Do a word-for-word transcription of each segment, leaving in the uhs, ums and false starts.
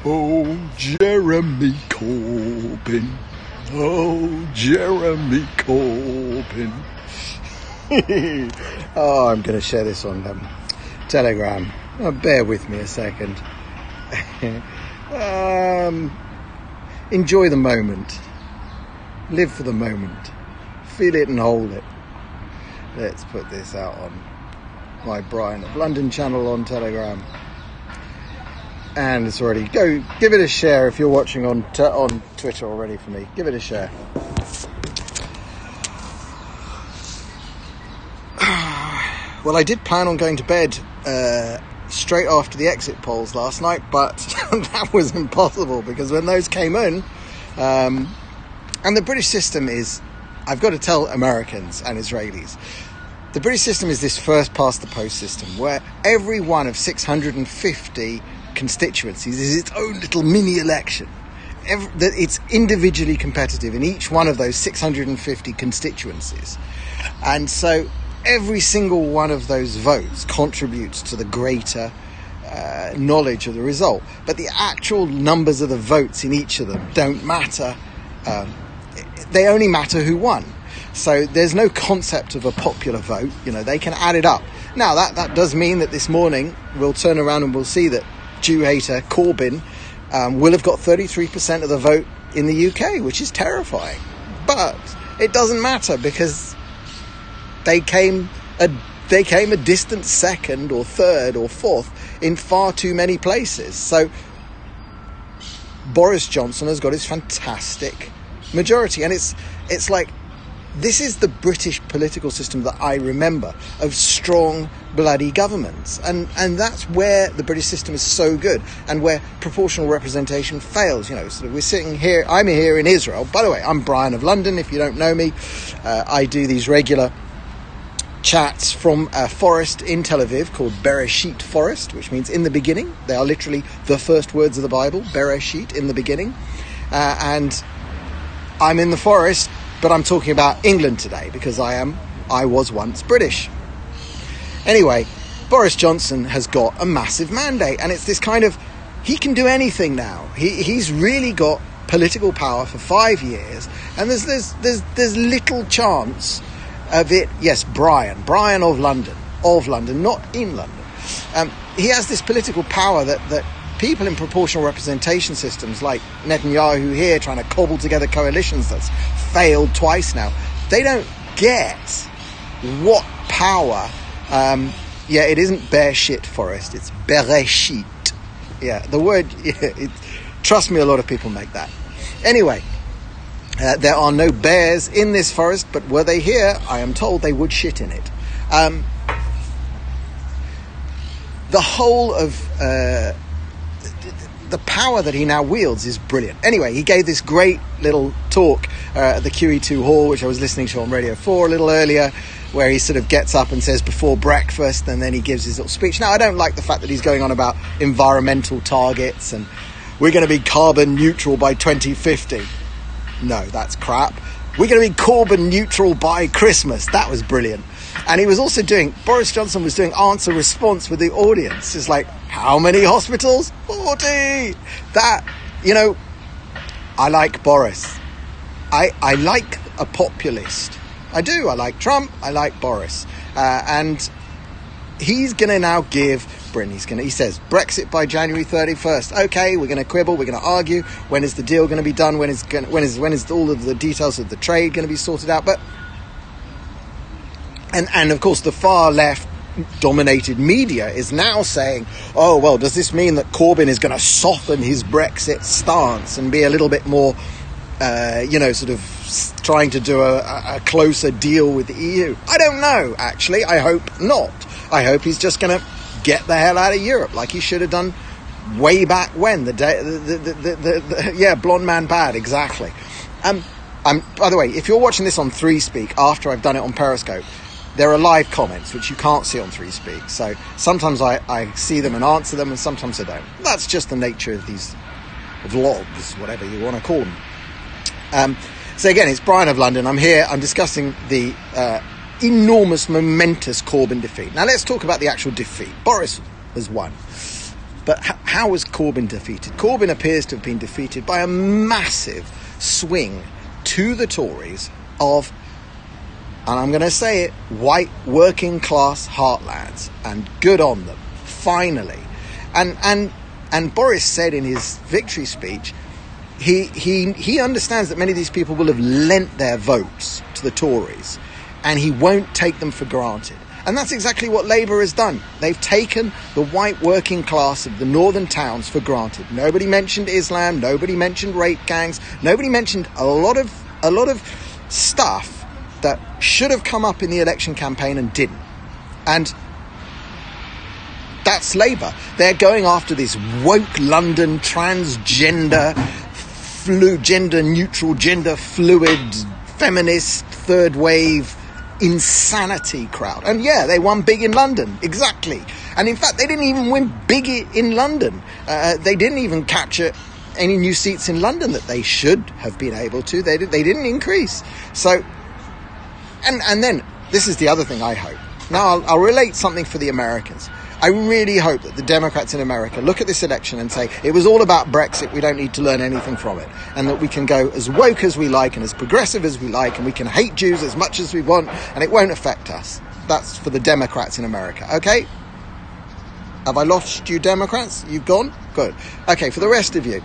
Oh, Jeremy Corbyn. Oh, Jeremy Corbyn. Oh, I'm going to share this on um, Telegram. Oh, bear with me a second. um, enjoy the moment. Live for the moment. Feel it and hold it. Let's put this out on my Brian of London channel on Telegram. And it's already, go give it a share if you're watching on t- on Twitter already for me. Give it a share. Well, I did plan on going to bed uh, straight after the exit polls last night, but that was impossible because when those came in, um, and the British system is, I've got to tell Americans and Israelis, the British system is this first past the post system where every one of six hundred fifty constituencies is its own little mini election. Every, it's individually competitive in each one of those six hundred fifty constituencies. And so every single one of those votes contributes to the greater uh, knowledge of the result. But the actual numbers of the votes in each of them don't matter. Um, they only matter who won. So there's no concept of a popular vote. You know, they can add it up. Now, that, that does mean that this morning we'll turn around and we'll see that Jew hater Corbyn um, will have got thirty-three percent of the vote in the U K, which is terrifying. But it doesn't matter because they came a they came a distant second or third or fourth in far too many places. So Boris Johnson has got his fantastic majority, and it's it's like, this is the British political system that I remember, of strong, bloody governments. And and that's where the British system is so good, and where proportional representation fails. You know, sort of we're sitting here, I'm here in Israel. By the way, I'm Brian of London, if you don't know me. Uh, I do these regular chats from a forest in Tel Aviv called Bereshit Forest, which means in the beginning. They are literally the first words of the Bible, Bereshit, in the beginning. Uh, and I'm in the forest, but I'm talking about England today because I am, I was once British. Anyway, Boris Johnson has got a massive mandate, and it's this kind of, he can do anything now. He he's really got political power for five years, and there's there's there's there's little chance of it. Yes, Brian, Brian of London, of London, not in London. Um, he has this political power that that people in proportional representation systems like Netanyahu here, trying to cobble together coalitions that's failed twice now, they don't get what power. Um, yeah, it isn't Bereshit Forest, it's Bereshit. Yeah, the word, yeah, it, trust me, a lot of people make that. Anyway, uh, there are no bears in this forest, but were they here, I am told they would shit in it. Um, the whole of uh, the power that he now wields is brilliant. Anyway, he gave this great little talk uh, at the Q E two Hall, which I was listening to on Radio four a little earlier, where he sort of gets up and says before breakfast, and then he gives his little speech. Now, I don't like the fact that he's going on about environmental targets and we're going to be carbon neutral by twenty fifty. No, that's crap. We're going to be carbon neutral by Christmas. That was brilliant. And he was also doing, Boris Johnson was doing answer response with the audience. It's like, how many hospitals? forty! That, you know, I like Boris. I, I like a populist. I do. I like Trump. I like Boris. Uh, and he's going to now give Britain, he's going to, he says, Brexit by January thirty-first. Okay, we're going to quibble. We're going to argue. When is the deal going to be done? When is going, when is, when is all of the details of the trade going to be sorted out? But, and, and of course, the far left dominated media is now saying, oh, well, does this mean that Corbyn is going to soften his Brexit stance and be a little bit more, uh, you know, sort of trying to do a, a closer deal with the E U? I don't know, actually. I hope not. I hope he's just going to get the hell out of Europe like he should have done way back when. The day, the, the, the, the, the, yeah, blonde man bad, exactly. Um, I'm, by the way, if you're watching this on three speak after I've done it on Periscope, there are live comments, which you can't see on three speak. So sometimes I, I see them and answer them, and sometimes I don't. That's just the nature of these vlogs, whatever you want to call them. Um, so again, it's Brian of London. I'm here. I'm discussing the uh, enormous, momentous Corbyn defeat. Now let's talk about the actual defeat. Boris has won. But h- how was Corbyn defeated? Corbyn appears to have been defeated by a massive swing to the Tories of, and I'm going to say it, white working class heartlands, and good on them, finally. And and and Boris said in his victory speech, he he he understands that many of these people will have lent their votes to the Tories, and he won't take them for granted. And that's exactly what Labour has done. They've taken the white working class of the northern towns for granted. Nobody mentioned Islam, nobody mentioned rape gangs, nobody mentioned a lot of a lot of stuff that should have come up in the election campaign and didn't. And that's Labour. They're going after this woke London transgender, flu, gender neutral, gender fluid, feminist, third wave insanity crowd. And yeah, they won big in London, exactly. And in fact, they didn't even win big in London. Uh, they didn't even capture any new seats in London that they should have been able to. They did, they didn't increase. So, and and then this is the other thing I hope. Now I'll, I'll relate something for the Americans. I really hope that the Democrats in America look at this election and say, it was all about Brexit, we don't need to learn anything from it. And that we can go as woke as we like and as progressive as we like, and we can hate Jews as much as we want, and it won't affect us. That's for the Democrats in America, okay? Have I lost you, Democrats? You've gone? Good. Okay, for the rest of you.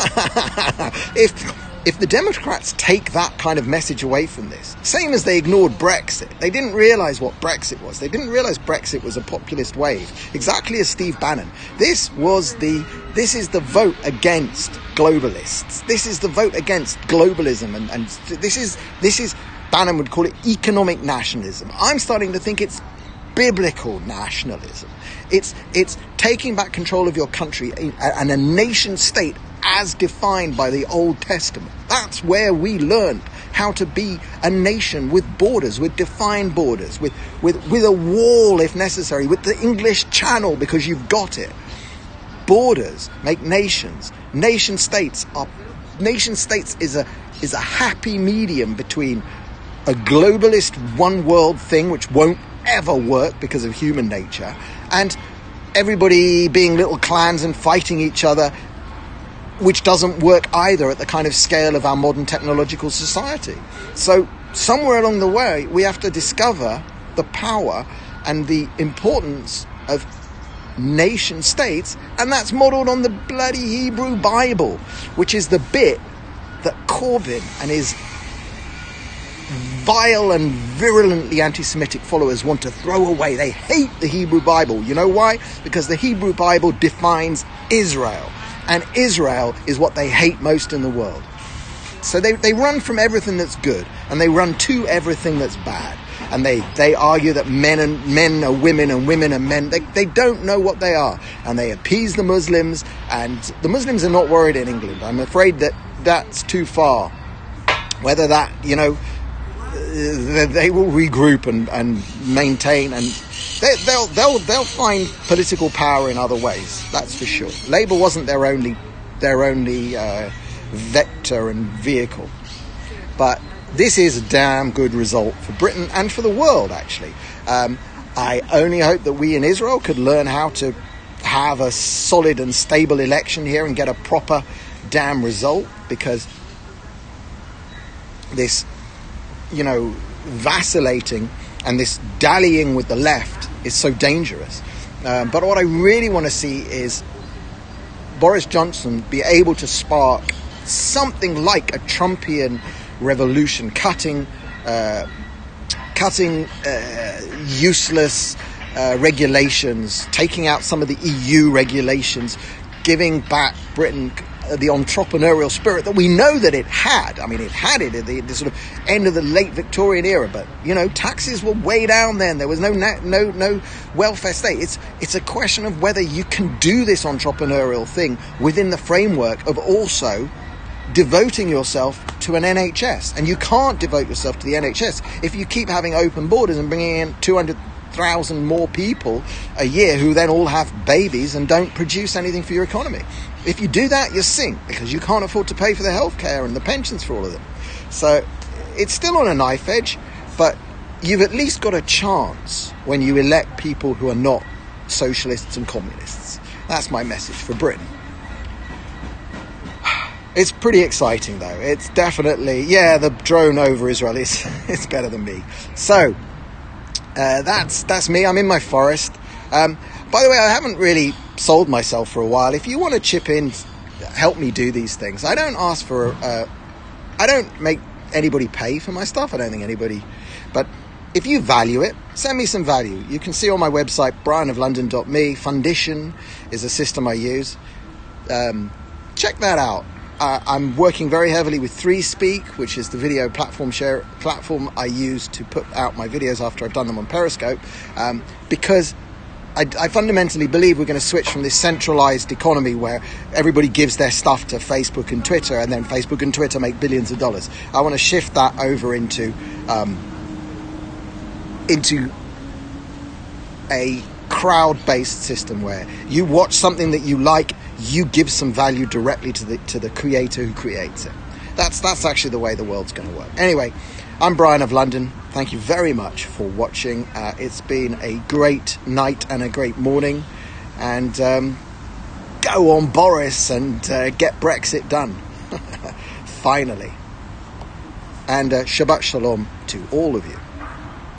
if... If the Democrats take that kind of message away from this, same as they ignored Brexit, they didn't realise what Brexit was. They didn't realise Brexit was a populist wave, exactly as Steve Bannon. This was the, this is the vote against globalists. This is the vote against globalism, and, and this is, this is, Bannon would call it economic nationalism. I'm starting to think it's biblical nationalism. It's, it's taking back control of your country and a nation state as defined by the Old Testament. That's where we learned how to be a nation with borders, with defined borders, with, with, with a wall if necessary, with the English Channel because you've got it. Borders make nations. Nation states are nation states is a is a happy medium between a globalist one world thing which won't ever work because of human nature, and everybody being little clans and fighting each other, which doesn't work either at the kind of scale of our modern technological society. So somewhere along the way, we have to discover the power and the importance of nation states, and that's modelled on the bloody Hebrew Bible, which is the bit that Corbyn and his vile and virulently anti-Semitic followers want to throw away. They hate the Hebrew Bible. You know why? Because the Hebrew Bible defines Israel. And Israel is what they hate most in the world. So they, they run from everything that's good, and they run to everything that's bad. And they, they argue that men and men are women and women are men. They, they don't know what they are. And they appease the Muslims, and the Muslims are not worried in England. I'm afraid that that's too far. Whether that, you know, they will regroup and, and maintain, and they, they'll they'll they'll find political power in other ways. That's for sure. Labour wasn't their only their only uh, vector and vehicle, but this is a damn good result for Britain and for the world. Actually, um, I only hope that we in Israel could learn how to have a solid and stable election here and get a proper damn result, because this, you know, vacillating and this dallying with the left is so dangerous. Um, but what I really want to see is Boris Johnson be able to spark something like a Trumpian revolution, cutting, uh, cutting uh, useless uh, regulations, taking out some of the E U regulations, giving back Britain the entrepreneurial spirit that we know that it had. I mean, it had it at the, the sort of end of the late Victorian era, but, you know, taxes were way down then. There was no na- no no welfare state. It's it's a question of whether you can do this entrepreneurial thing within the framework of also devoting yourself to an N H S. And you can't devote yourself to the N H S if you keep having open borders and bringing in two hundred thousand more people a year who then all have babies and don't produce anything for your economy. If you do that, you sink, because you can't afford to pay for the healthcare and the pensions for all of them. So it's still on a knife edge, but you've at least got a chance when you elect people who are not socialists and communists. That's my message for Britain. It's pretty exciting, though. It's definitely, yeah, the drone over Israel is it's better than me. So uh, that's that's me. I'm in my forest. Um, by the way, I haven't really sold myself for a while. If you want to chip in, help me do these things. I don't ask for, uh, I don't make anybody pay for my stuff. I don't think anybody, but if you value it, send me some value. You can see on my website, brian of london dot me. Fundition is a system I use. Um, check that out. Uh, I'm working very heavily with three speak, which is the video platform share platform I use to put out my videos after I've done them on Periscope, um, because I, I fundamentally believe we're going to switch from this centralized economy where everybody gives their stuff to Facebook and Twitter, and then Facebook and Twitter make billions of dollars. I want to shift that over into um, into a crowd-based system where you watch something that you like, you give some value directly to the to the creator who creates it. That's that's actually the way the world's going to work. Anyway, I'm Brian of London. Thank you very much for watching. Uh, it's been a great night and a great morning, and um, go on Boris and uh, get Brexit done. Finally. And uh, Shabbat Shalom to all of you.